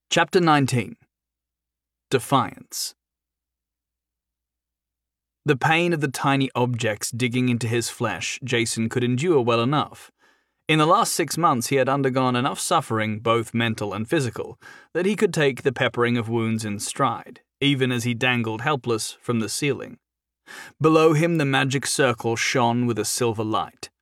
Chapter 19. Defiance. The pain of the tiny objects digging into his flesh Jason could endure well enough. In the last 6 months he had undergone enough suffering, both mental and physical, that he could take the peppering of wounds in stride, even as he dangled helpless from the ceiling. Below him the magic circle shone with a silver light.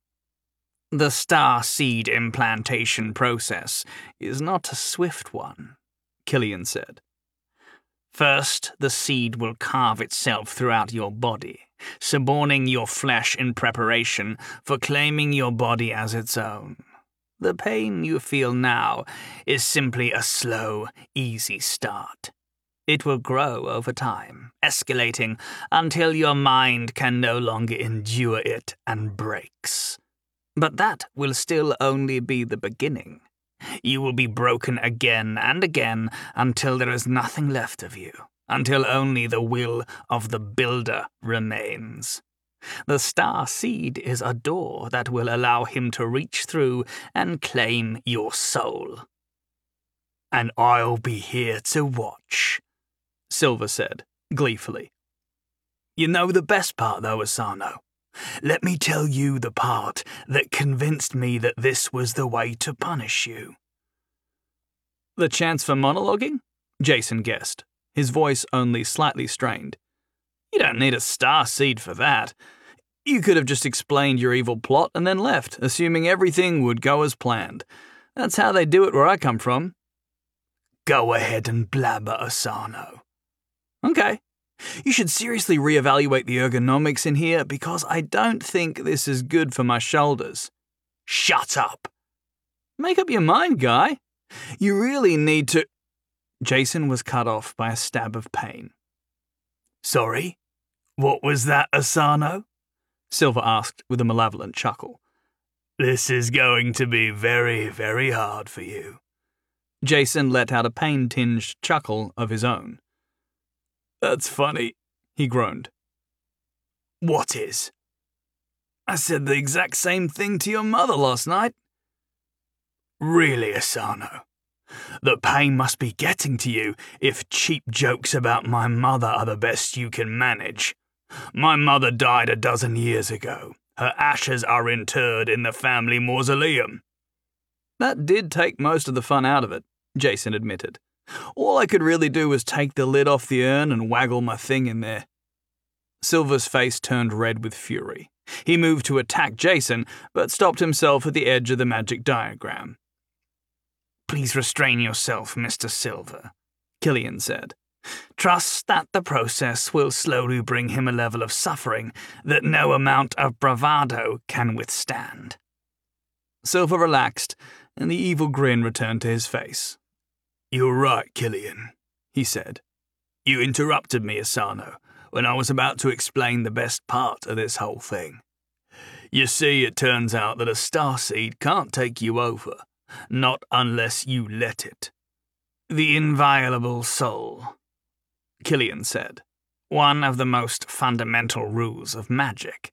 The star seed implantation process is not a swift one, Killian said. First, the seed will carve itself throughout your body, suborning your flesh in preparation for claiming your body as its own. The pain you feel now is simply a slow, easy start. It will grow over time, escalating until your mind can no longer endure it and breaks. But that will still only be the beginning. You will be broken again and again until there is nothing left of you, until only the will of the Builder remains. The star seed is a door that will allow him to reach through and claim your soul. And I'll be here to watch, Silver said, gleefully. You know the best part, though, Asano. Let me tell you the part that convinced me that this was the way to punish you. The chance for monologuing? Jason guessed, his voice only slightly strained. You don't need a star seed for that. You could have just explained your evil plot and then left, assuming everything would go as planned. That's how they do it where I come from. Go ahead and blabber, Asano. Okay. You should seriously reevaluate the ergonomics in here because I don't think this is good for my shoulders. Shut up! Make up your mind, guy. You really need to... Jason was cut off by a stab of pain. Sorry? What was that, Asano? Silver asked with a malevolent chuckle. This is going to be very, very hard for you. Jason let out a pain-tinged chuckle of his own. That's funny, he groaned. What is? I said the exact same thing to your mother last night. Really, Asano? The pain must be getting to you if cheap jokes about my mother are the best you can manage. My mother died a dozen years ago. Her ashes are interred in the family mausoleum. That did take most of the fun out of it, Jason admitted. All I could really do was take the lid off the urn and waggle my thing in there. Silver's face turned red with fury. He moved to attack Jason, but stopped himself at the edge of the magic diagram. Please restrain yourself, Mr. Silver, Killian said. Trust that the process will slowly bring him a level of suffering that no amount of bravado can withstand. Silver relaxed, and the evil grin returned to his face. You're right, Killian, he said. You interrupted me, Asano, when I was about to explain the best part of this whole thing. You see, it turns out that a starseed can't take you over, not unless you let it. The inviolable soul, Killian said, one of the most fundamental rules of magic.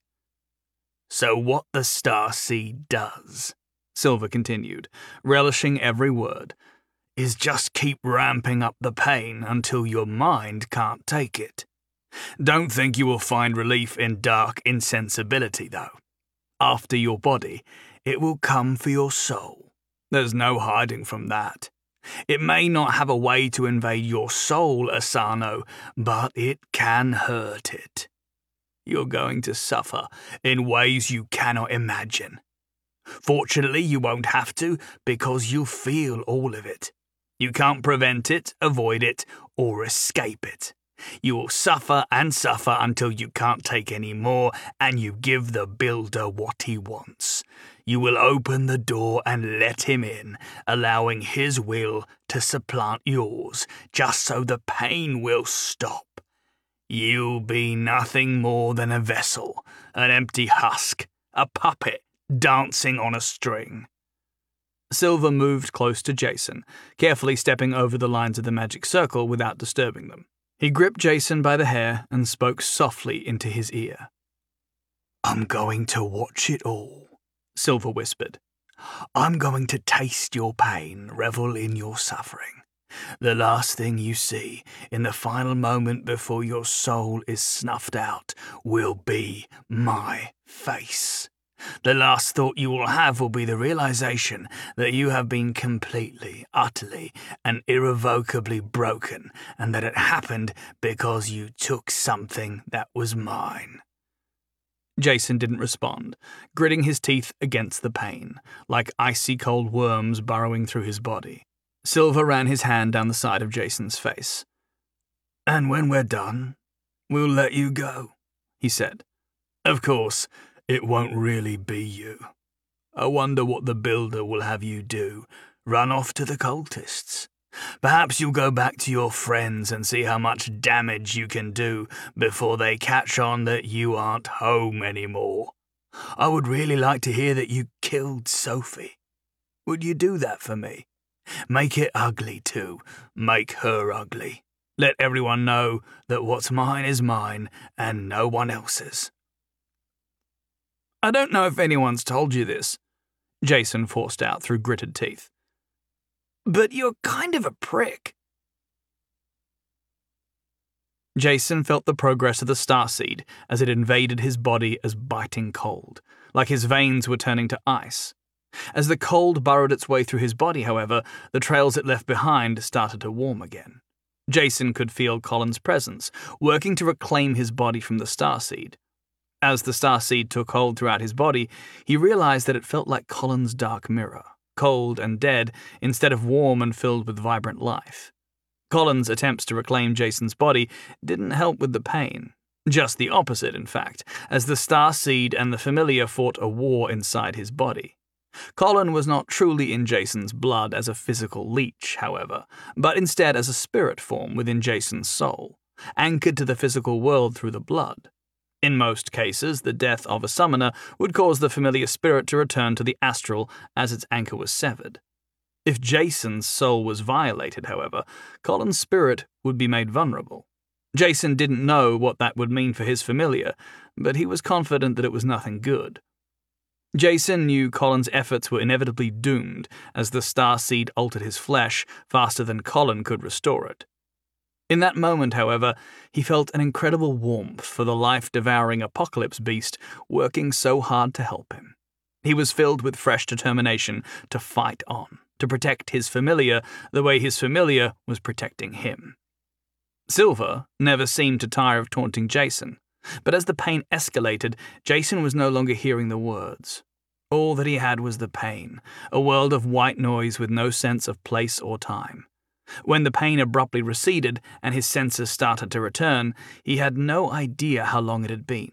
So what the starseed does, Silver continued, relishing every word, is just keep ramping up the pain until your mind can't take it. Don't think you will find relief in dark insensibility, though. After your body, it will come for your soul. There's no hiding from that. It may not have a way to invade your soul, Asano, but it can hurt it. You're going to suffer in ways you cannot imagine. Fortunately, you won't have to because you'll feel all of it. You can't prevent it, avoid it, or escape it. You will suffer and suffer until you can't take any more, and you give the Builder what he wants. You will open the door and let him in, allowing his will to supplant yours, just so the pain will stop. You'll be nothing more than a vessel, an empty husk, a puppet dancing on a string. Silver moved close to Jason, carefully stepping over the lines of the magic circle without disturbing them. He gripped Jason by the hair and spoke softly into his ear. I'm going to watch it all, Silver whispered. I'm going to taste your pain, revel in your suffering. The last thing you see in the final moment before your soul is snuffed out will be my face. The last thought you will have will be the realization that you have been completely, utterly, and irrevocably broken, and that it happened because you took something that was mine." Jason didn't respond, gritting his teeth against the pain, like icy cold worms burrowing through his body. Silver ran his hand down the side of Jason's face. "And when we're done, we'll let you go," he said. "Of course, it won't really be you. I wonder what the Builder will have you do. Run off to the cultists. Perhaps you'll go back to your friends and see how much damage you can do before they catch on that you aren't home anymore. I would really like to hear that you killed Sophie. Would you do that for me? Make it ugly, too. Make her ugly. Let everyone know that what's mine is mine and no one else's." "I don't know if anyone's told you this," Jason forced out through gritted teeth. "But you're kind of a prick." Jason felt the progress of the starseed as it invaded his body as biting cold, like his veins were turning to ice. As the cold burrowed its way through his body, however, the trails it left behind started to warm again. Jason could feel Colin's presence, working to reclaim his body from the starseed. As the starseed took hold throughout his body, he realized that it felt like Colin's dark mirror, cold and dead instead of warm and filled with vibrant life. Colin's attempts to reclaim Jason's body didn't help with the pain. Just the opposite, in fact, as the starseed and the familiar fought a war inside his body. Colin was not truly in Jason's blood as a physical leech, however, but instead as a spirit form within Jason's soul, anchored to the physical world through the blood. In most cases, the death of a summoner would cause the familiar spirit to return to the astral as its anchor was severed. If Jason's soul was violated, however, Colin's spirit would be made vulnerable. Jason didn't know what that would mean for his familiar, but he was confident that it was nothing good. Jason knew Colin's efforts were inevitably doomed as the starseed altered his flesh faster than Colin could restore it. In that moment, however, he felt an incredible warmth for the life-devouring apocalypse beast working so hard to help him. He was filled with fresh determination to fight on, to protect his familiar the way his familiar was protecting him. Silver never seemed to tire of taunting Jason, but as the pain escalated, Jason was no longer hearing the words. All that he had was the pain, a world of white noise with no sense of place or time. When the pain abruptly receded and his senses started to return, he had no idea how long it had been.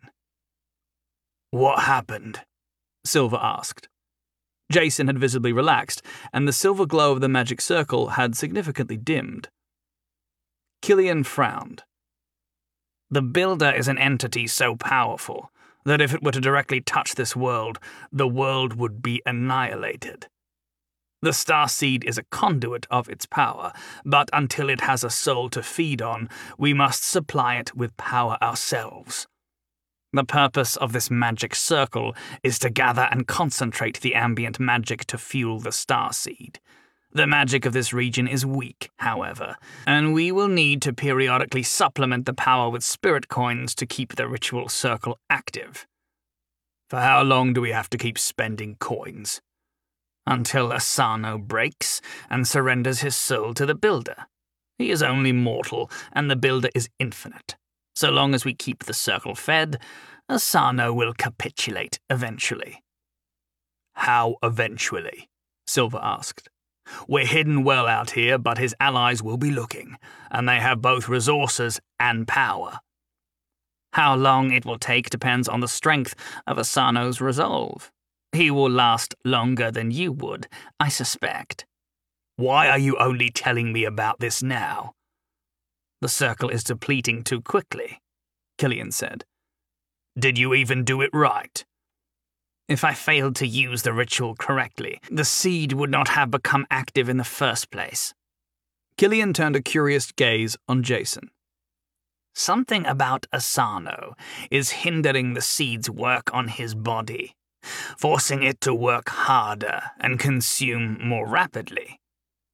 "What happened?" Silver asked. Jason had visibly relaxed, and the silver glow of the magic circle had significantly dimmed. Killian frowned. "The Builder is an entity so powerful that if it were to directly touch this world, the world would be annihilated. The starseed is a conduit of its power, but until it has a soul to feed on, we must supply it with power ourselves. The purpose of this magic circle is to gather and concentrate the ambient magic to fuel the starseed. The magic of this region is weak, however, and we will need to periodically supplement the power with spirit coins to keep the ritual circle active. For how long do we have to keep spending coins? Until Asano breaks and surrenders his soul to the Builder. He is only mortal, and the Builder is infinite. So long as we keep the circle fed, Asano will capitulate eventually." "How eventually?" Silver asked. "We're hidden well out here, but his allies will be looking, and they have both resources and power. How long it will take depends on the strength of Asano's resolve. He will last longer than you would, I suspect." "Why are you only telling me about this now?" "The circle is depleting too quickly," Killian said. "Did you even do it right?" "If I failed to use the ritual correctly, the seed would not have become active in the first place." Killian turned a curious gaze on Jason. "Something about Asano is hindering the seed's work on his body, forcing it to work harder and consume more rapidly.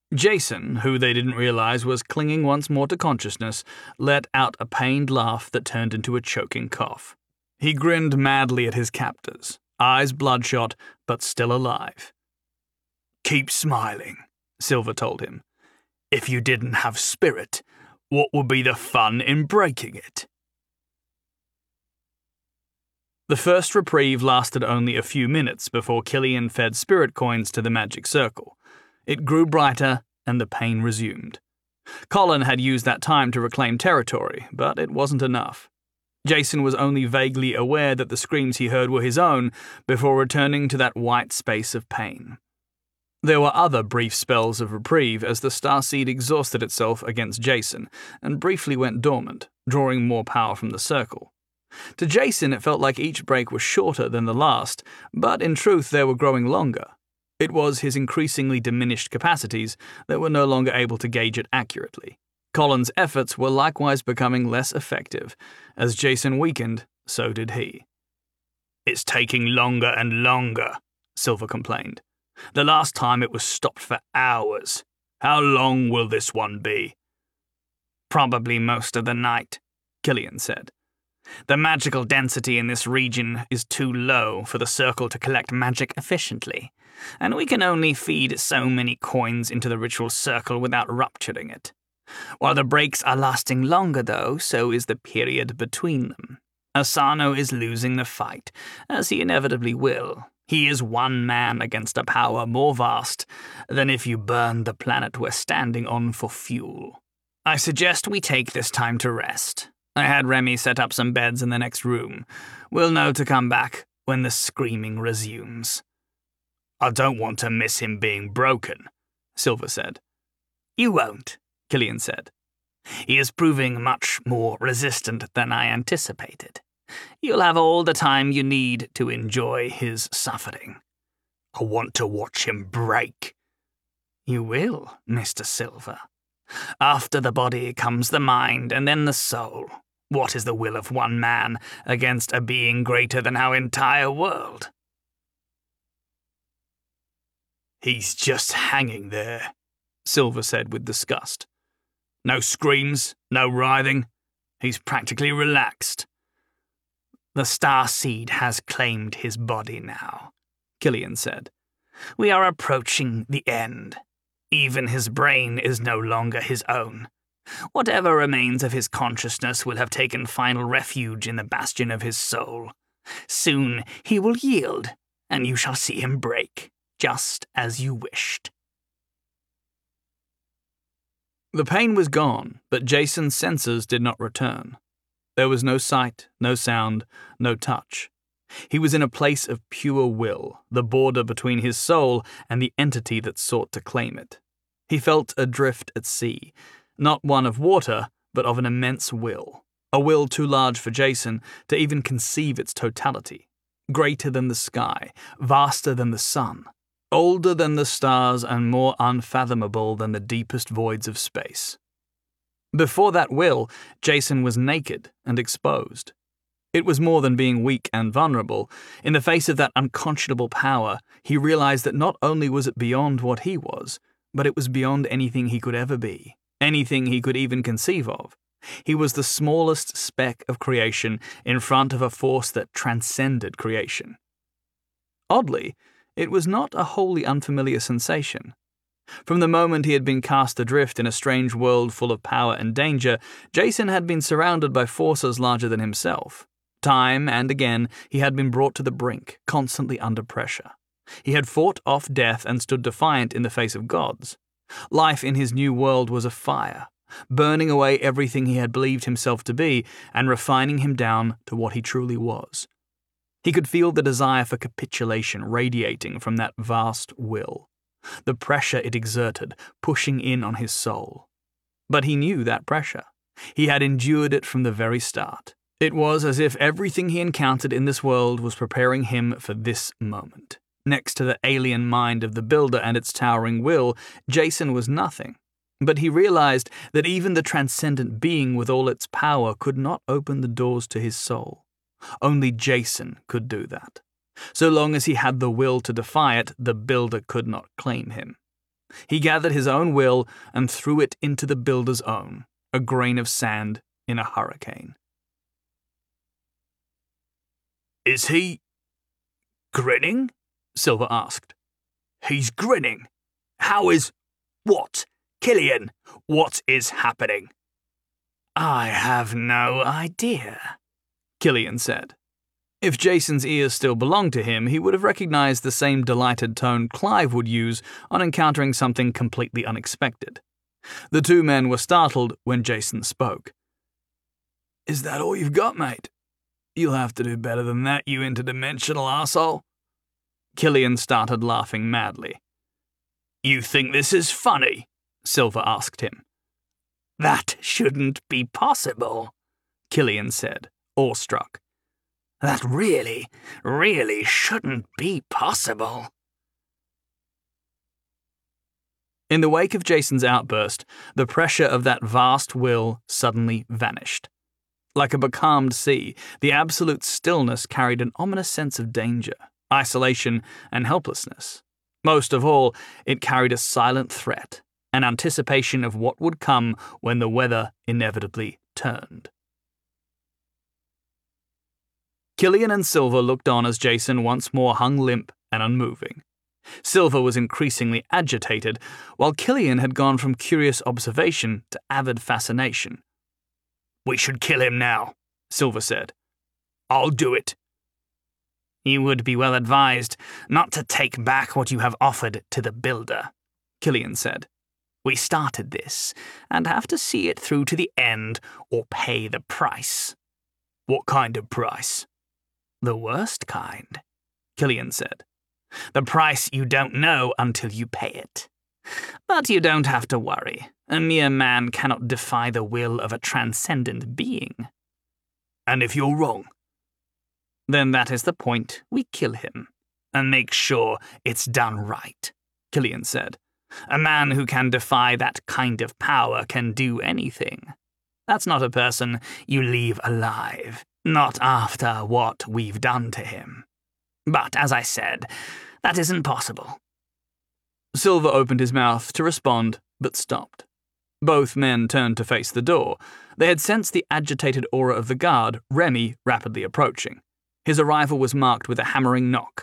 Jason, who they didn't realize was clinging once more to consciousness, let out a pained laugh that turned into a choking cough. He grinned madly at his captors, eyes bloodshot, but still alive. "Keep smiling," Silver told him. "If you didn't have spirit, what would be the fun in breaking it?" The first reprieve lasted only a few minutes before Killian fed spirit coins to the magic circle. It grew brighter, and the pain resumed. Colin had used that time to reclaim territory, but it wasn't enough. Jason was only vaguely aware that the screams he heard were his own before returning to that white space of pain. There were other brief spells of reprieve as the starseed exhausted itself against Jason and briefly went dormant, drawing more power from the circle. To Jason, it felt like each break was shorter than the last, but in truth they were growing longer. It was his increasingly diminished capacities that were no longer able to gauge it accurately. Colin's efforts were likewise becoming less effective. As Jason weakened, so did he. "It's taking longer and longer," Silver complained. "The last time it was stopped for hours. How long will this one be?" "Probably most of the night," Killian said. "The magical density in this region is too low for the circle to collect magic efficiently, and we can only feed so many coins into the ritual circle without rupturing it. While the breaks are lasting longer, though, so is the period between them. Asano is losing the fight, as he inevitably will. He is one man against a power more vast than if you burned the planet we're standing on for fuel. I suggest we take this time to rest. I had Remy set up some beds in the next room. We'll know to come back when the screaming resumes." "I don't want to miss him being broken," Silver said. "You won't," Killian said. "He is proving much more resistant than I anticipated. You'll have all the time you need to enjoy his suffering." "I want to watch him break." "You will, Mr. Silver. After the body comes the mind and then the soul. What is the will of one man against a being greater than our entire world?" "He's just hanging there," Silver said with disgust. "No screams, no writhing. He's practically relaxed." "The starseed has claimed his body now," Killian said. "We are approaching the end. Even his brain is no longer his own. Whatever remains of his consciousness will have taken final refuge in the bastion of his soul. Soon he will yield, and you shall see him break, just as you wished." The pain was gone, but Jason's senses did not return. There was no sight, no sound, no touch. He was in a place of pure will, the border between his soul and the entity that sought to claim it. He felt adrift at sea, not one of water, but of an immense will. A will too large for Jason to even conceive its totality. Greater than the sky, vaster than the sun, older than the stars and more unfathomable than the deepest voids of space. Before that will, Jason was naked and exposed. It was more than being weak and vulnerable. In the face of that unconscionable power, he realized that not only was it beyond what he was, but it was beyond anything he could ever be, anything he could even conceive of. He was the smallest speck of creation in front of a force that transcended creation. Oddly, it was not a wholly unfamiliar sensation. From the moment he had been cast adrift in a strange world full of power and danger, Jason had been surrounded by forces larger than himself. Time and again, he had been brought to the brink, constantly under pressure. He had fought off death and stood defiant in the face of gods. Life in his new world was a fire, burning away everything he had believed himself to be and refining him down to what he truly was. He could feel the desire for capitulation radiating from that vast will, the pressure it exerted pushing in on his soul. But he knew that pressure. He had endured it from the very start. It was as if everything he encountered in this world was preparing him for this moment. Next to the alien mind of the Builder and its towering will, Jason was nothing. But he realized that even the transcendent being with all its power could not open the doors to his soul. Only Jason could do that. So long as he had the will to defy it, the Builder could not claim him. He gathered his own will and threw it into the builder's own, a grain of sand in a hurricane. Is he grinning? Silver asked. He's grinning. How is... What? Killian, what is happening? I have no idea, Killian said. If Jason's ears still belonged to him, he would have recognized the same delighted tone Clive would use on encountering something completely unexpected. The two men were startled when Jason spoke. Is that all you've got, mate? You'll have to do better than that, you interdimensional arsehole. Killian started laughing madly. You think this is funny? Silver asked him. That shouldn't be possible, Killian said, awestruck. That really shouldn't be possible. In the wake of Jason's outburst, the pressure of that vast will suddenly vanished. Like a becalmed sea, the absolute stillness carried an ominous sense of danger, isolation, and helplessness. Most of all, it carried a silent threat, an anticipation of what would come when the weather inevitably turned. Killian and Silver looked on as Jason once more hung limp and unmoving. Silver was increasingly agitated, while Killian had gone from curious observation to avid fascination. We should kill him now, Silver said. I'll do it. You would be well advised not to take back what you have offered to the builder, Killian said. We started this, and have to see it through to the end or pay the price. What kind of price? The worst kind, Killian said. The price you don't know until you pay it. But you don't have to worry. A mere man cannot defy the will of a transcendent being. And if you're wrong? Then that is the point. We kill him. And make sure it's done right, Killian said. A man who can defy that kind of power can do anything. That's not a person you leave alive. Not after what we've done to him. But, as I said, that isn't possible. Silver opened his mouth to respond, but stopped. Both men turned to face the door. They had sensed the agitated aura of the guard, Remy, rapidly approaching. His arrival was marked with a hammering knock.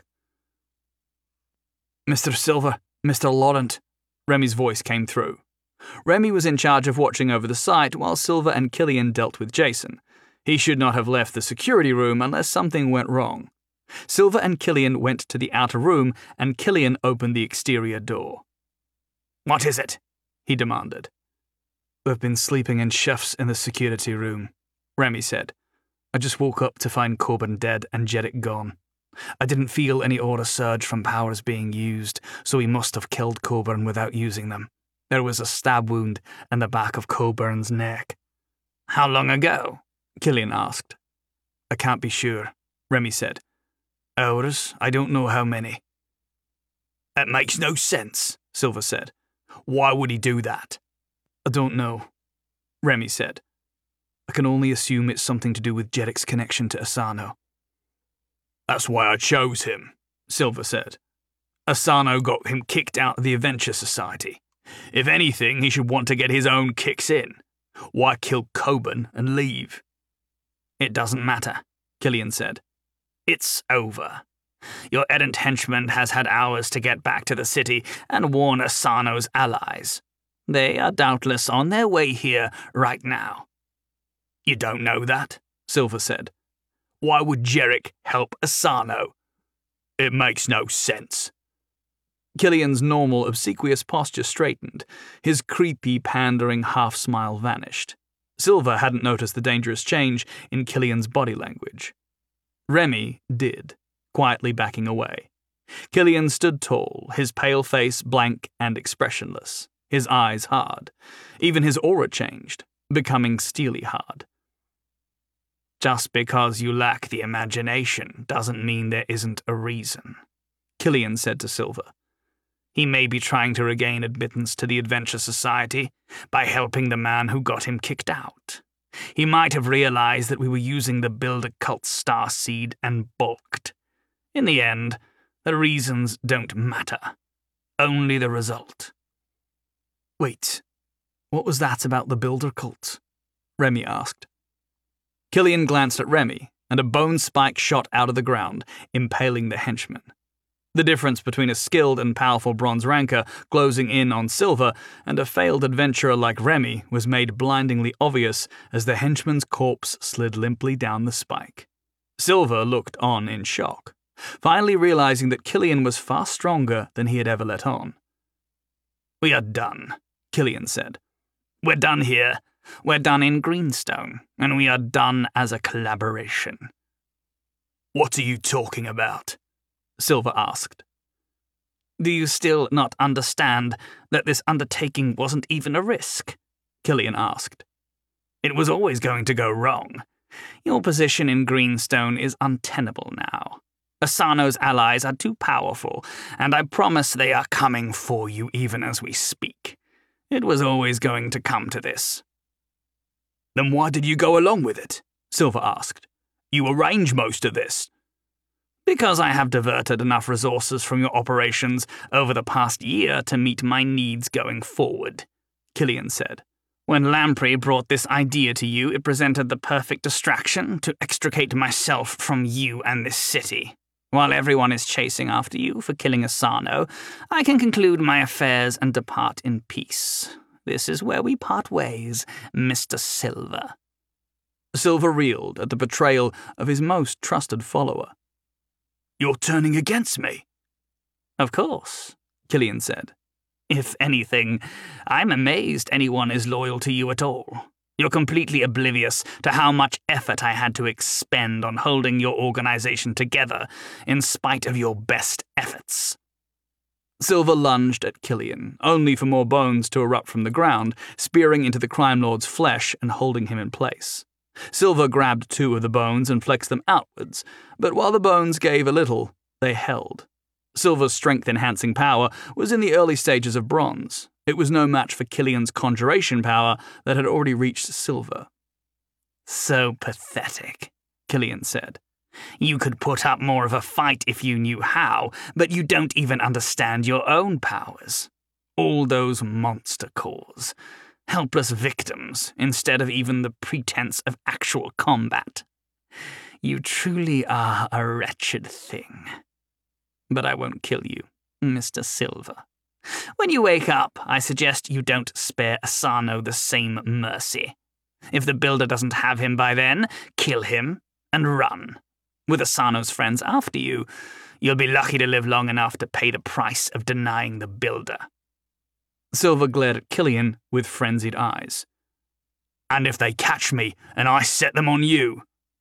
Mr. Silver, Mr. Laurent, Remy's voice came through. Remy was in charge of watching over the site while Silver and Killian dealt with Jason. He should not have left the security room unless something went wrong. Silver and Killian went to the outer room, and Killian opened the exterior door. What is it? He demanded. We've been sleeping in shifts in the security room, Remy said. I just woke up to find Coburn dead and Jeddick gone. I didn't feel any aura surge from powers being used, so he must have killed Coburn without using them. There was a stab wound in the back of Coburn's neck. How long ago? Killian asked. I can't be sure, Remy said. Hours, I don't know how many. That makes no sense, Silver said. Why would he do that? I don't know, Remy said. I can only assume it's something to do with Jeddick's connection to Asano. That's why I chose him, Silver said. Asano got him kicked out of the Adventure Society. If anything, he should want to get his own kicks in. Why kill Coburn and leave? It doesn't matter, Killian said. It's over. Your errant henchman has had hours to get back to the city and warn Asano's allies. They are doubtless on their way here right now. You don't know that, Silver said. Why would Jeddick help Asano? It makes no sense. Killian's normal, obsequious posture straightened. His creepy, pandering half-smile vanished. Silver hadn't noticed the dangerous change in Killian's body language. Remy did, quietly backing away. Killian stood tall, his pale face blank and expressionless, his eyes hard. Even his aura changed, becoming steely hard. Just because you lack the imagination doesn't mean there isn't a reason, Killian said to Silver. He may be trying to regain admittance to the Adventure Society by helping the man who got him kicked out. He might have realized that we were using the Builder Cult starseed and balked. In the end, the reasons don't matter. Only the result. Wait, what was that about the Builder cult? Remy asked. Killian glanced at Remy, and a bone spike shot out of the ground, impaling the henchman. The difference between a skilled and powerful bronze ranker closing in on Silver and a failed adventurer like Remy was made blindingly obvious as the henchman's corpse slid limply down the spike. Silver looked on in shock, finally realizing that Killian was far stronger than he had ever let on. "We are done," Killian said. "We're done here. We're done in Greenstone, and we are done as a collaboration." "What are you talking about?" Silver asked. "Do you still not understand that this undertaking wasn't even a risk?" Killian asked. "It was always going to go wrong. Your position in Greenstone is untenable now. Asano's allies are too powerful, and I promise they are coming for you even as we speak. It was always going to come to this." "Then why did you go along with it?" Silver asked. "You arranged most of this." "Because I have diverted enough resources from your operations over the past year to meet my needs going forward," Killian said. "When Lamprey brought this idea to you, it presented the perfect distraction to extricate myself from you and this city. While everyone is chasing after you for killing Asano, I can conclude my affairs and depart in peace. This is where we part ways, Mr. Silver." Silver reeled at the betrayal of his most trusted follower. "You're turning against me." "Of course," Killian said. "If anything, I'm amazed anyone is loyal to you at all. You're completely oblivious to how much effort I had to expend on holding your organization together, in spite of your best efforts." Silver lunged at Killian, only for more bones to erupt from the ground, spearing into the crime lord's flesh and holding him in place. Silver grabbed 2 of the bones and flexed them outwards, but while the bones gave a little, they held. Silver's strength-enhancing power was in the early stages of bronze. It was no match for Killian's conjuration power that had already reached Silver. "So pathetic," Killian said. "You could put up more of a fight if you knew how, but you don't even understand your own powers. All those monster cores. Helpless victims, instead of even the pretense of actual combat. You truly are a wretched thing. But I won't kill you, Mr. Silver. When you wake up, I suggest you don't spare Asano the same mercy. If the Builder doesn't have him by then, kill him and run. With Asano's friends after you, you'll be lucky to live long enough to pay the price of denying the Builder." Silver glared at Killian with frenzied eyes. "And if they catch me and I set them on you?"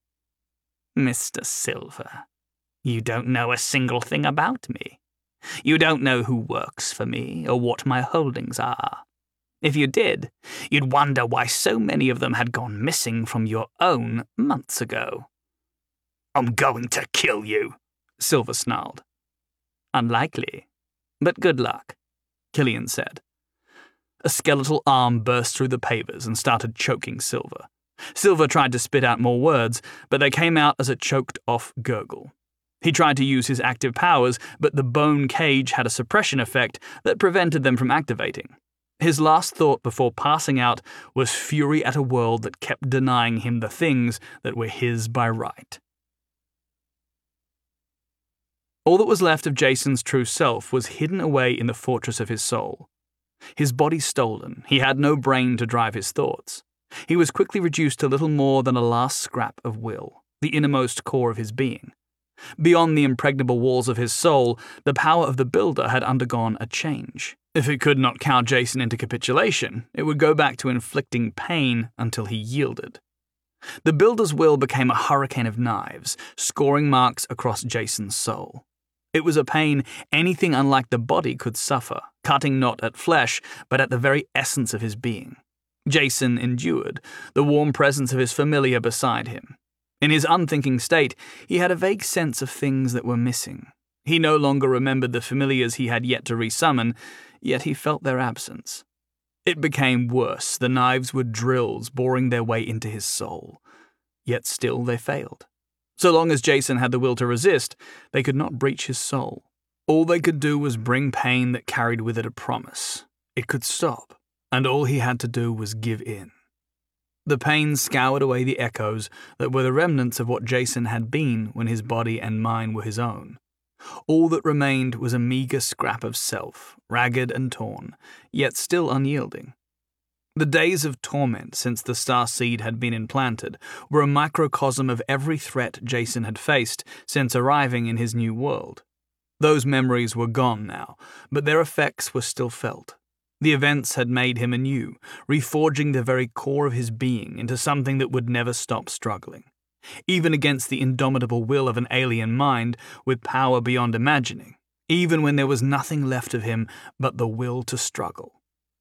"Mr. Silver, you don't know a single thing about me. You don't know who works for me or what my holdings are. If you did, you'd wonder why so many of them had gone missing from your own months ago." "I'm going to kill you," Silver snarled. "Unlikely, but good luck," Killian said. A skeletal arm burst through the pavers and started choking Silver. Silver tried to spit out more words, but they came out as a choked-off gurgle. He tried to use his active powers, but the bone cage had a suppression effect that prevented them from activating. His last thought before passing out was fury at a world that kept denying him the things that were his by right. All that was left of Jason's true self was hidden away in the fortress of his soul. His body stolen, he had no brain to drive his thoughts. He was quickly reduced to little more than a last scrap of will, the innermost core of his being. Beyond the impregnable walls of his soul, the power of the Builder had undergone a change. If it could not cow Jason into capitulation, it would go back to inflicting pain until he yielded. The Builder's will became a hurricane of knives, scoring marks across Jason's soul. It was a pain anything unlike the body could suffer, cutting not at flesh, but at the very essence of his being. Jason endured, the warm presence of his familiar beside him. In his unthinking state, he had a vague sense of things that were missing. He no longer remembered the familiars he had yet to resummon, yet he felt their absence. It became worse. The knives were drills boring their way into his soul. Yet still they failed. So long as Jason had the will to resist, they could not breach his soul. All they could do was bring pain that carried with it a promise. It could stop. and all he had to do was give in. The pain scoured away the echoes that were the remnants of what Jason had been when his body and mind were his own. All that remained was a meager scrap of self, ragged and torn, yet still unyielding. The days of torment since the star seed had been implanted were a microcosm of every threat Jason had faced since arriving in his new world. Those memories were gone now, but their effects were still felt. The events had made him anew, reforging the very core of his being into something that would never stop struggling, even against the indomitable will of an alien mind with power beyond imagining, even when there was nothing left of him but the will to struggle.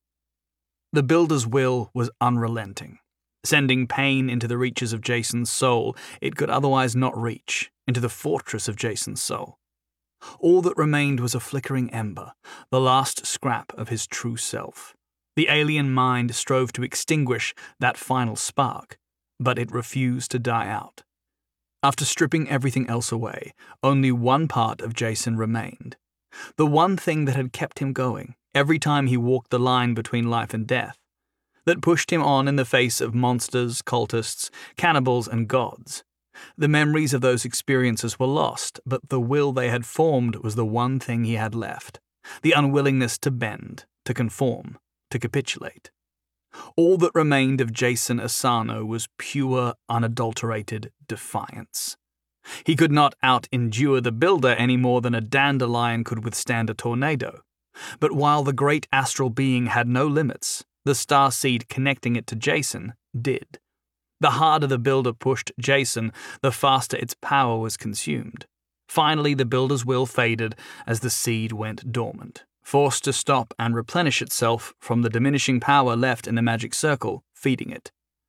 The Builder's will was unrelenting, sending pain into the reaches of Jason's soul it could otherwise not reach, into the fortress of Jason's soul. All that remained was a flickering ember, the last scrap of his true self. The alien mind strove to extinguish that final spark, but it refused to die out. After stripping everything else away, only one part of Jason remained. The one thing that had kept him going every time he walked the line between life and death, that pushed him on in the face of monsters, cultists, cannibals, and gods. The memories of those experiences were lost, but the will they had formed was the one thing he had left, the unwillingness to bend, to conform, to capitulate. All that remained of Jason Asano was pure, unadulterated defiance. He could not out-endure the Builder any more than a dandelion could withstand a tornado. But while the great astral being had no limits, the star seed connecting it to Jason did. The harder the Builder pushed Jason, the faster its power was consumed. Finally, the Builder's will faded as the seed went dormant, forced to stop and replenish itself from the diminishing power left in the magic circle feeding it.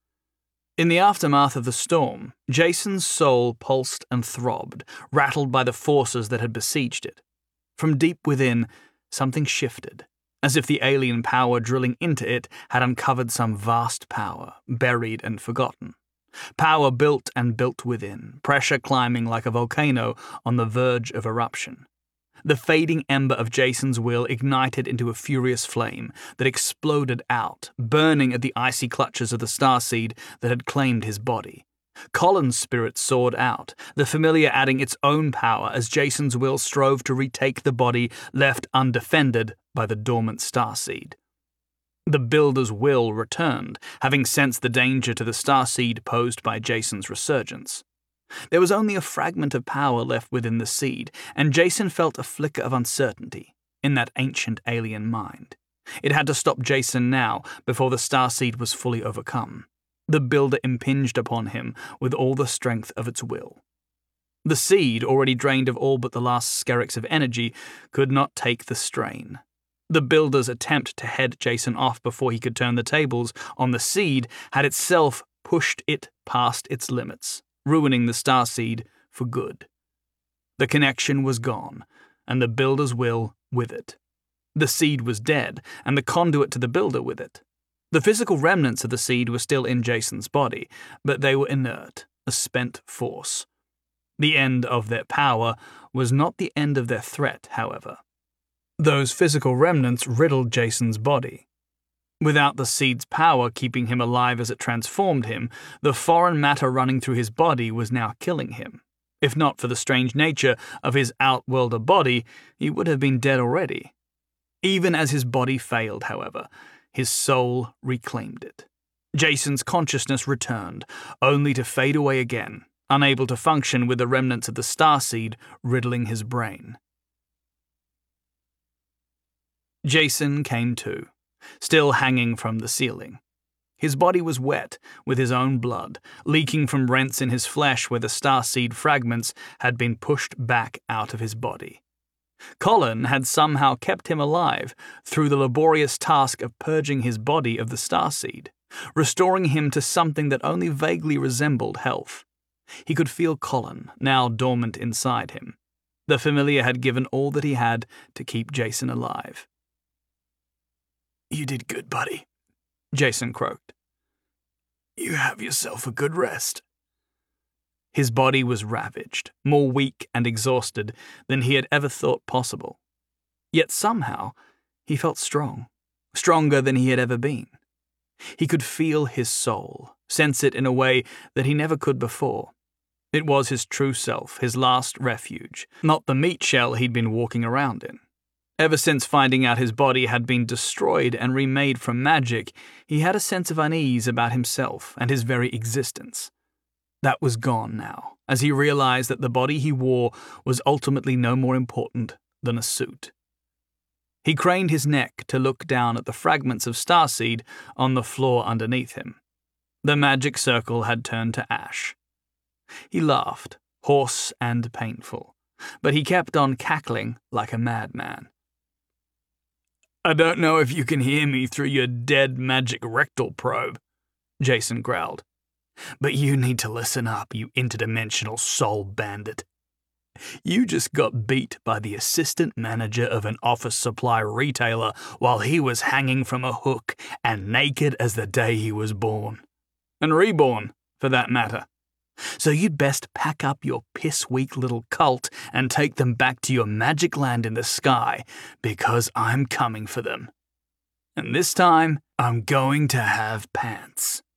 In the aftermath of the storm, Jason's soul pulsed and throbbed, rattled by the forces that had besieged it. From deep within, something shifted, as if the alien power drilling into it had uncovered some vast power, buried and forgotten. Power built and built within, pressure climbing like a volcano on the verge of eruption. The fading ember of Jason's will ignited into a furious flame that exploded out, burning at the icy clutches of the starseed that had claimed his body. Colin's spirit soared out, the familiar adding its own power as Jason's will strove to retake the body left undefended by the dormant starseed. The Builder's will returned, having sensed the danger to the starseed posed by Jason's resurgence. There was only a fragment of power left within the seed, and Jason felt a flicker of uncertainty in that ancient alien mind. It had to stop Jason now before the starseed was fully overcome. The Builder impinged upon him with all the strength of its will. The seed, already drained of all but the last skerricks of energy, could not take the strain. The Builder's attempt to head Jason off before he could turn the tables on the seed had itself pushed it past its limits, ruining the starseed for good. The connection was gone, and the Builder's will with it. The seed was dead, and the conduit to the Builder with it. The physical remnants of the seed were still in Jason's body, but they were inert, a spent force. The end of their power was not the end of their threat, however. Those physical remnants riddled Jason's body. Without the seed's power keeping him alive as it transformed him, the foreign matter running through his body was now killing him. If not for the strange nature of his outworlder body, he would have been dead already. Even as his body failed, however, his soul reclaimed it. Jason's consciousness returned, only to fade away again, unable to function with the remnants of the starseed riddling his brain. Jason came to, still hanging from the ceiling. His body was wet with his own blood, leaking from rents in his flesh where the starseed fragments had been pushed back out of his body. Colin had somehow kept him alive through the laborious task of purging his body of the starseed, restoring him to something that only vaguely resembled health. He could feel Colin, now dormant inside him. The familiar had given all that he had to keep Jason alive. "You did good, buddy," Jason croaked. "You have yourself a good rest." His body was ravaged, more weak and exhausted than he had ever thought possible. Yet somehow he felt strong, stronger than he had ever been. He could feel his soul, sense it in a way that he never could before. It was his true self, his last refuge, not the meat shell he'd been walking around in. Ever since finding out his body had been destroyed and remade from magic, he had a sense of unease about himself and his very existence. That was gone now, as he realized that the body he wore was ultimately no more important than a suit. He craned his neck to look down at the fragments of starseed on the floor underneath him. The magic circle had turned to ash. He laughed, hoarse and painful, but he kept on cackling like a madman. "I don't know if you can hear me through your dead magic rectal probe," Jason growled. "But you need to listen up, you interdimensional soul bandit. You just got beat by the assistant manager of an office supply retailer while he was hanging from a hook and naked as the day he was born. And reborn, for that matter. So you'd best pack up your piss-weak little cult and take them back to your magic land in the sky, because I'm coming for them. And this time, I'm going to have pants."